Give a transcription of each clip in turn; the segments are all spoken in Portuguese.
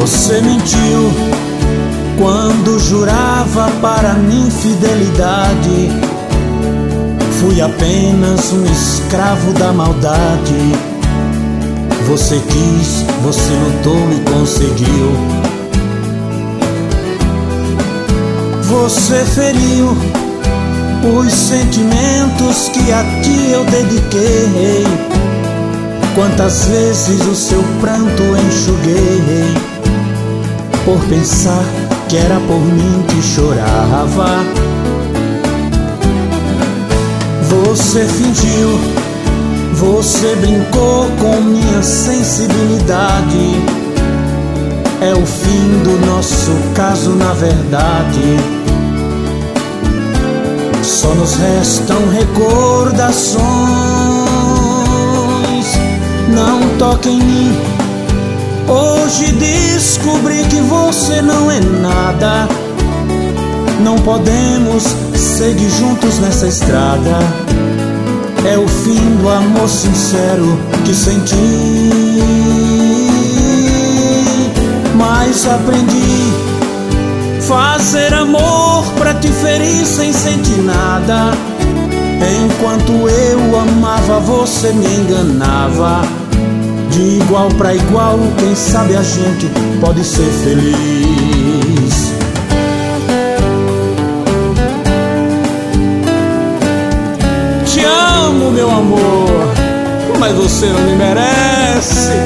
Você mentiu quando jurava para mim fidelidade. Fui apenas um escravo da maldade. Você quis, você lutou e conseguiu. Você feriu os sentimentos que a ti eu dediquei. Quantas vezes o seu pranto enxuguei, por pensar que era por mim que chorava. Você fingiu, você brincou com minha sensibilidade. É o fim do nosso caso, na verdade. Só nos restam recordações. Não toque em mim. Hoje descobri que você não é nada. Não podemos seguir juntos nessa estrada. É o fim do amor sincero que senti. Mas aprendi fazer amor pra te ferir sem sentir nada. Enquanto eu amava, você me enganava. De igual pra igual, quem sabe a gente pode ser feliz. Te amo, meu amor, mas você não me merece.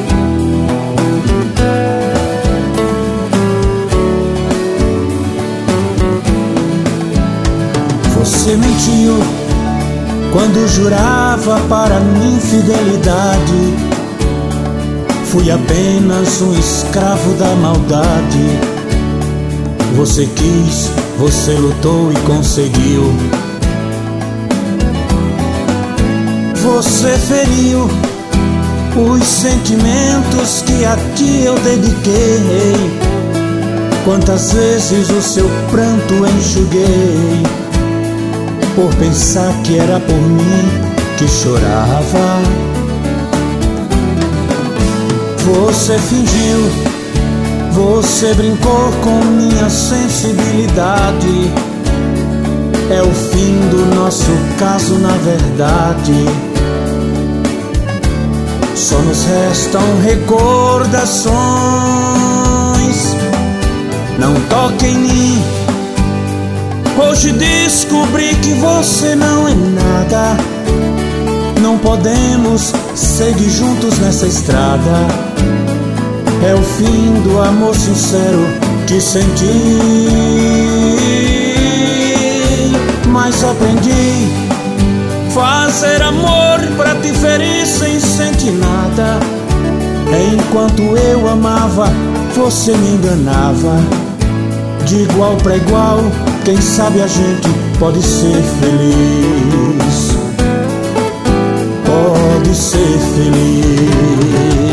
Você mentiu quando jurava para mim fidelidade. Fui apenas um escravo da maldade. Você quis, você lutou e conseguiu. Você feriu os sentimentos que a ti eu dediquei. Quantas vezes o seu pranto enxuguei, por pensar que era por mim que chorava. Você fingiu, você brincou com minha sensibilidade. É o fim do nosso caso, na verdade. Só nos restam recordações. Não toque em mim. Hoje descobri que você não é nada. Não podemos seguir juntos nessa estrada. É o fim do amor sincero que senti. Mas aprendi fazer amor pra te ferir sem sentir nada. Enquanto eu amava, você me enganava. De igual pra igual, quem sabe a gente pode ser feliz. Pode ser feliz.